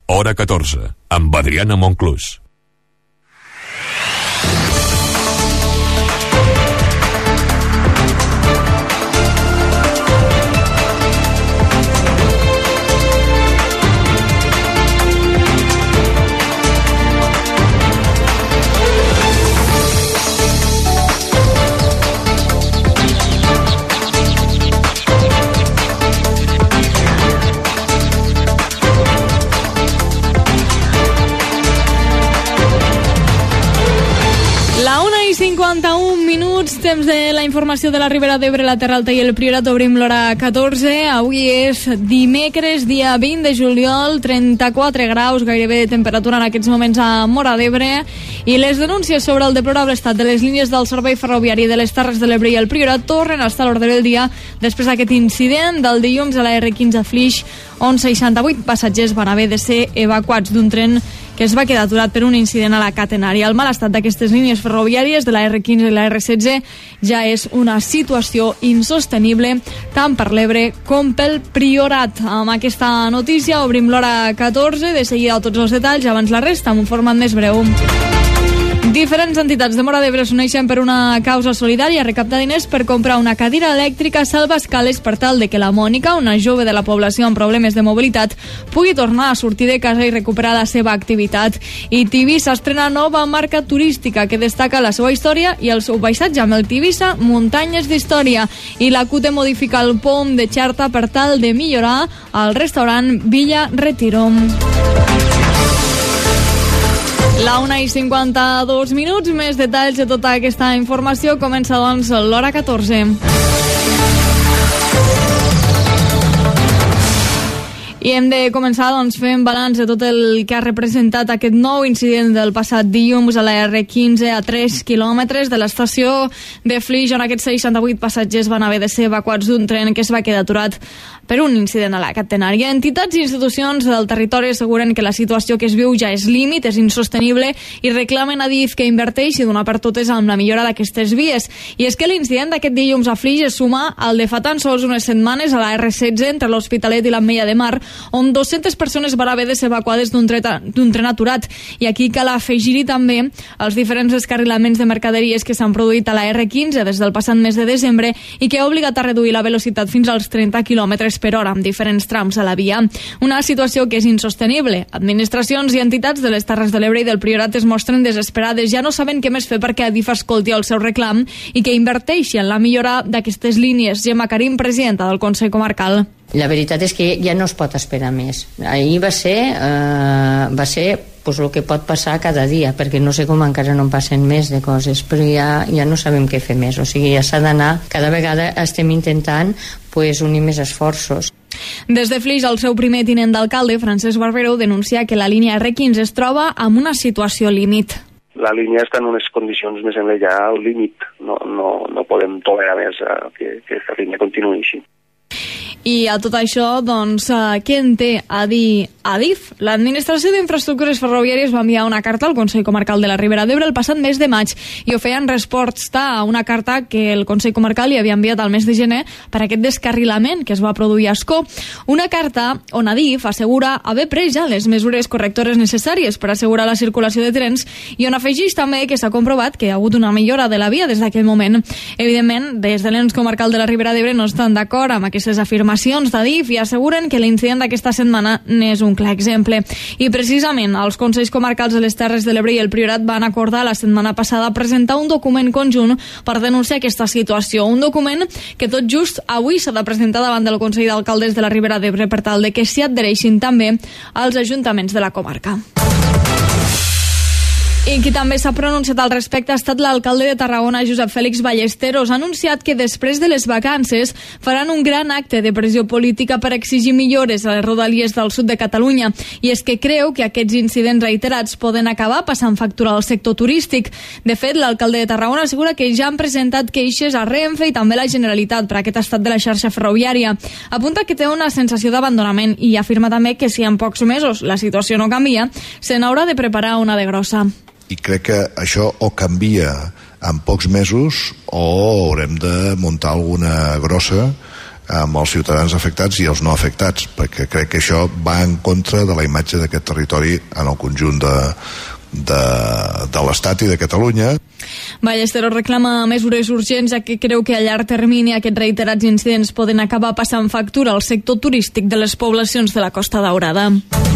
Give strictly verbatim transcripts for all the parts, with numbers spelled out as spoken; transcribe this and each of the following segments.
Hora catorze, amb Adriana Monclús. cinquanta-un minuts, temps de la informació de la Ribera d'Ebre, la Terra Alta i el Priorat. Obrim l'hora catorze. Avui és dimecres, dia vint de juliol, trenta-quatre graus gairebé de temperatura en aquests moments a Móra d'Ebre, i les denúncies sobre el deplorable estat de les línies del servei ferroviari de les Terres de l'Ebre i el Priorat tornen a estar a l'ordre del dia després d'aquest incident del dilluns a la erre quinze a Flix, on seixanta-vuit passatgers van haver de ser evacuats d'un tren que es va quedar aturat per un incident a la catenària. El mal estat d'aquestes línies ferroviàries de la erre quinze i la erre setze ja és una situació insostenible tant per l'Ebre com pel Priorat. Amb aquesta notícia obrim l'hora catorze, de seguida tots els detalls, abans la resta, amb un format més breu. Diferents entitats de Móra d'Ebre s'uneixen per una causa solidària, recaptar diners per comprar una cadira elèctrica salvaescales per tal de que la Mònica, una jove de la població amb problemes de mobilitat, pugui tornar a sortir de casa i recuperar la seva activitat. I Tivissa estrena nova marca turística que destaca la seva història i el seu paisatge amb el Tivissa Muntanyes d'Història. I la CUTE modifica el POM de Xerta per tal de millorar el restaurant Villa Retiro. La una i cinquanta-dos minuts, més detalls de tota aquesta informació. Comença, doncs, l'hora catorze. I hem de començar, doncs, fent balanç de tot el que ha representat aquest nou incident del passat dilluns a la erre quinze a tres quilòmetres de l'estació de Flix, on aquests seixanta-vuit passatgers van haver de ser evacuats d'un tren que es va quedar aturat per un incident a la catenària. Entitats i institucions del territori asseguren que la situació que es viu ja és límit, és insostenible, i reclamen a DIF que inverteixi d'una per totes amb la millora d'aquestes vies. I és que l'incident d'aquest dilluns a Flix es suma al de fa tan sols unes setmanes a la erre setze entre l'Hospitalet i l'Ametlla de Mar, on dues-centes persones van haver de ser evacuades d'un tren, d'un tren aturat. I aquí cal afegir-hi també els diferents descarrilaments de mercaderies que s'han produït a la erre quinze des del passat mes de desembre i que ha obligat a reduir la velocitat fins als trenta quilòmetres per hora amb diferents trams a la via. Una situació que és insostenible. Administracions i entitats de les Terres de l'Ebre i del Priorat es mostren desesperades, ja no saben què més fer perquè Adif escolti el seu reclam i que inverteixi en la millora d'aquestes línies. Gemma Karim, presidenta del Consell Comarcal. La veritat és que ja no es pot esperar més. Ahir va ser, eh, va ser pues, el que pot passar cada dia, perquè no sé com encara no en passen més de coses, però ja, ja no sabem què fer més. O sigui, ja s'ha d'anar, cada vegada estem intentant pues, unir més esforços. Des de Flix, el seu primer tinent d'alcalde, Francesc Barberó, denuncia que la línia erre quinze es troba en una situació límit. La línia està en unes condicions més enllà ja al límit. No, no, no podem tolerar més eh, que, que aquesta línia continuï així. I a tot això, doncs, eh, què en té a dir Adif? L'Administració d'Infraestructures Ferroviàries va enviar una carta al Consell Comarcal de la Ribera d'Ebre el passat mes de maig i ho feien resposta a una carta que el Consell Comarcal li havia enviat al mes de gener per aquest descarrilament que es va produir a Ascó. Una carta on Adif assegura haver pres ja les mesures correctores necessàries per assegurar la circulació de trens i on afegeix també que s'ha comprovat que hi ha hagut una millora de la via des d'aquell moment. Evidentment, des de l'Ens Comarcal de la Ribera d'Ebre no estan d'acord amb aquestes afirmacions d'Adif i asseguren que l'incident d'aquesta setmana n'és un clar exemple. I precisament els Consells Comarcals de les Terres de l'Ebre i el Priorat van acordar la setmana passada presentar un document conjunt per denunciar aquesta situació. Un document que tot just avui s'ha de presentar davant del Consell d'Alcaldes de la Ribera d'Ebre per tal de que s'hi adhereixin també als ajuntaments de la comarca. I qui també s'ha pronunciat al respecte ha estat l'alcalde de Tarragona, Josep Fèlix Ballesteros. Ha anunciat que després de les vacances faran un gran acte de pressió política per exigir millores a les rodalies del sud de Catalunya. I és que creu que aquests incidents reiterats poden acabar passant factura al sector turístic. De fet, l'alcalde de Tarragona assegura que ja han presentat queixes a Renfe i també a la Generalitat per aquest estat de la xarxa ferroviària. Apunta que té una sensació d'abandonament i afirma també que si en pocs mesos la situació no canvia, se n'haurà de preparar una de grossa. I crec que això o canvia en pocs mesos o haurem de muntar alguna grossa amb els ciutadans afectats i els no afectats, perquè crec que això va en contra de la imatge d'aquest territori en el conjunt de, de, de l'Estat i de Catalunya. Ballesteros reclama mesures urgents, ja que creu que a llarg termini aquests reiterats incidents poden acabar passant factura al sector turístic de les poblacions de la Costa Daurada.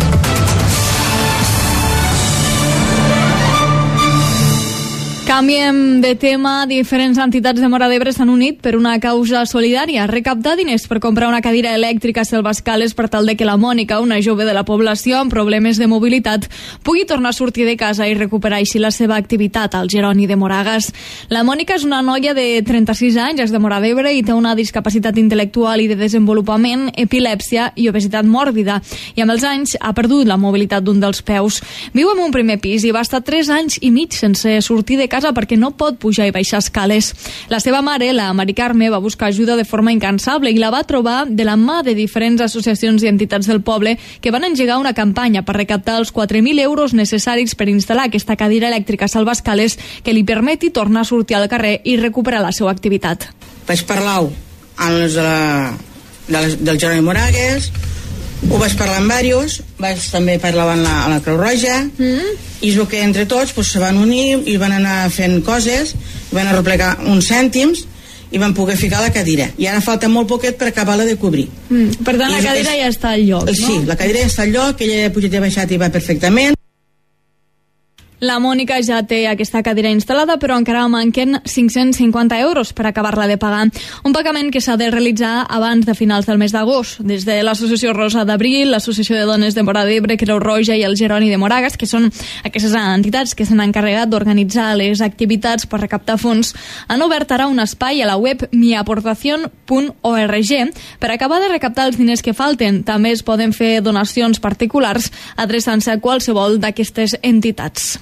Canviem de tema. Diferents entitats de Móra d'Ebre s'han unit per una causa solidària, recaptar diners per comprar una cadira elèctrica a Selva-escales per tal de que la Mònica, una jove de la població amb problemes de mobilitat, pugui tornar a sortir de casa i recuperar així la seva activitat al Jeroni de Moragas. La Mònica és una noia de trenta-sis anys, és de Móra d'Ebre i té una discapacitat intel·lectual i de desenvolupament, epilèpsia i obesitat mòrbida, i amb els anys ha perdut la mobilitat d'un dels peus. Viu en un primer pis i va estar tres anys i mig sense sortir de casa perquè no pot pujar i baixar escales. La seva mare, la Mari Carme, va buscar ajuda de forma incansable i la va trobar de la mà de diferents associacions i entitats del poble que van engegar una campanya per recaptar els quatre mil euros necessaris per instal·lar aquesta cadira elèctrica a Selva-escales que li permeti tornar a sortir al carrer i recuperar la seva activitat. Vaig parlar amb els de la, de les, del Jeroni Moragas, ho vaig parlar amb diversos, vaig també parlar amb la, amb la Creu Roja, mm. i és el que entre tots pues, se van unir i van anar fent coses, van arreplegar uns cèntims i van poder ficar la cadira. I ara falta molt poquet per acabar-la de cobrir. Mm. Per tant, I la cadira és, ja està al lloc, no? Sí, la cadira ja està al lloc, ella ha pujat i baixat i va perfectament. La Mònica ja té aquesta cadira instal·lada, però encara manquen cinc-cents cinquanta euros per acabar-la de pagar. Un pagament que s'ha de realitzar abans de finals del mes d'agost. Des de l'Associació Rosa d'Abril, l'Associació de Dones de Móra d'Ebre, Creu Roja i el Jeroni de Moragas, que són aquestes entitats que s'han encarregat d'organitzar les activitats per recaptar fons, han obert ara un espai a la web mi aportación punt org per acabar de recaptar els diners que falten. També es poden fer donacions particulars adreçant-se a qualsevol d'aquestes entitats.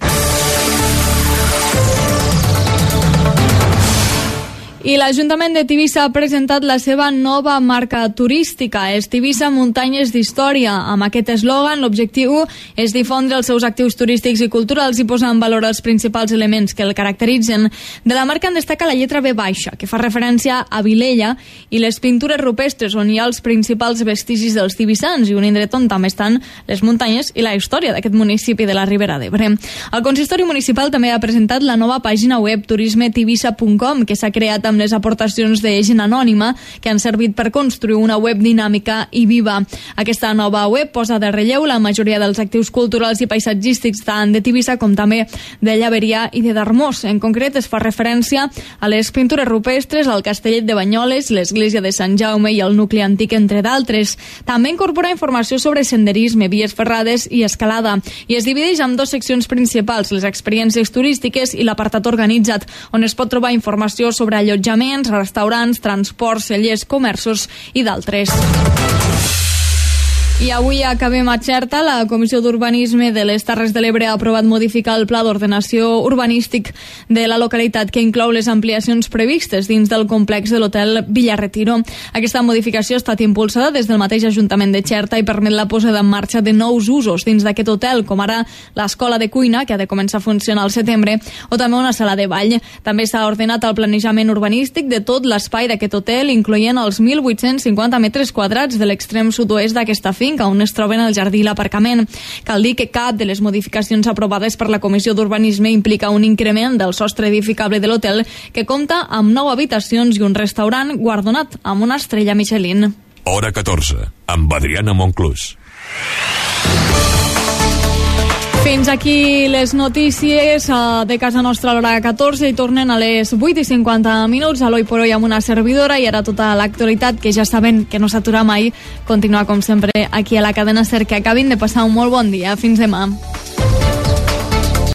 I l'Ajuntament de Tivissa ha presentat la seva nova marca turística, és Tivissa Muntanyes d'Història. Amb aquest eslògan, l'objectiu és difondre els seus actius turístics i culturals i posar en valor els principals elements que el caracteritzen. De la marca en destaca la lletra B baixa, que fa referència a Vilella, i les pintures rupestres, on hi ha els principals vestigis dels tivissans i un indret on també estan les muntanyes i la història d'aquest municipi de la Ribera d'Ebre. El consistori municipal també ha presentat la nova pàgina web turisme tivissa punt com, que s'ha creat amb les aportacions de gent anònima que han servit per construir una web dinàmica i viva. Aquesta nova web posa de relleu la majoria dels actius culturals i paisatgístics tant de Tivissa com també de Llaveria i de Darmós. En concret es fa referència a les pintures rupestres, al Castellet de Banyoles, l'església de Sant Jaume i el nucli antic, entre d'altres. També incorpora informació sobre senderisme, vies ferrades i escalada, i es divideix en dues seccions principals, les experiències turístiques i l'apartat organitzat, on es pot trobar informació sobre allotjaments, restaurants, transports, cellers, comerços i d'altres. I avui acabem a Xerta. La Comissió d'Urbanisme de les Terres de l'Ebre ha aprovat modificar el pla d'ordenació urbanístic de la localitat, que inclou les ampliacions previstes dins del complex de l'hotel Villarretiro. Aquesta modificació ha estat impulsada des del mateix Ajuntament de Xerta i permet la posada en marxa de nous usos dins d'aquest hotel, com ara l'escola de cuina, que ha de començar a funcionar al setembre, o també una sala de ball. També s'ha ordenat el planejament urbanístic de tot l'espai d'aquest hotel, incloent els mil vuit-cents cinquanta metres quadrats de l'extrem sud-oest d'aquesta finca, on es troben el jardí i l'aparcament. Cal dir que cap de les modificacions aprovades per la Comissió d'Urbanisme implica un increment del sostre edificable de l'hotel, que compta amb nou habitacions i un restaurant guardonat amb una estrella Michelin. Hora catorze, amb Adriana Monclús. Fins aquí les notícies de casa nostra a l'hora catorze, i tornen a les vuit i cinquanta minuts a l'Oi por Hoy amb una servidora, i ara tota l'actualitat, que ja saben que no s'atura mai, continua com sempre aquí a la cadena SER. Que acabin de passar un molt bon dia. Fins demà.